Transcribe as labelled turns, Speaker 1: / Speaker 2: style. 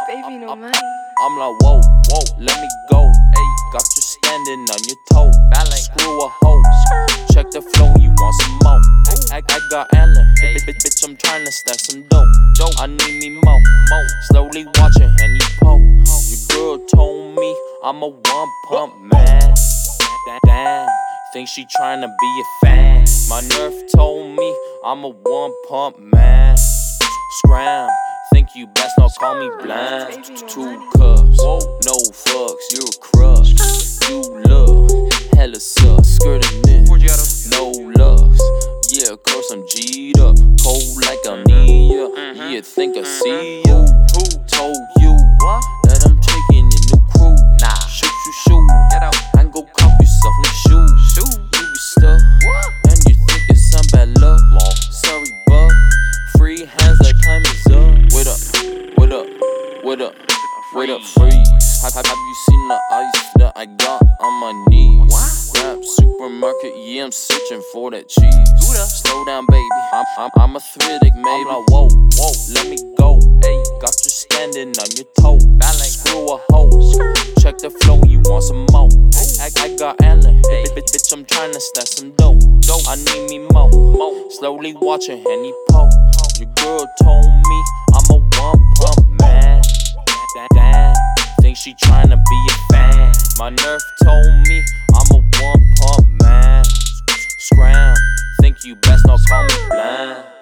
Speaker 1: Baby, no money.
Speaker 2: I'm like, whoa, whoa, let me go. Ay, got you standing on your toe. Screw a hoe. Check the flow, you want some more. I got Allen. Bitch, I'm trying to stack some dough. I need me more. Slowly watching Henny Poe. Your girl told me I'm a one pump man. Damn, think she trying to be a fan. My nerve told me I'm a one pump man. Scram, think you best not call me blind. 2 cups, no fucks, you're a crush. You look hella sus, skirting in, no loves. Yeah, cause I'm G'd up, cold like amnesia. Yeah, think I see ya. Told you that I'm taking a new crew. Shoot, and go cop yourself new shoes. You be stuck, and you think it's some bad luck. Sorry, bud, free hands like time is up. What up, freeze? Have you seen the ice that I got on my knees? Grab supermarket, yeah, I'm searching for that cheese. Slow down, baby, I'm a thritic, maybe. I'm like, whoa, let me go. Ay, got you standing on your toe. Screw a hoe. Check the flow, you want some more. I got Allen. Bitch, I'm trying to stack some dough. I need me more. Slowly watching Henny Poe. Your girl told me I'm a one pump man. Damn, think she tryna be a fan. My nerve told me I'm a one pump man. Scram, think you best not call me blind.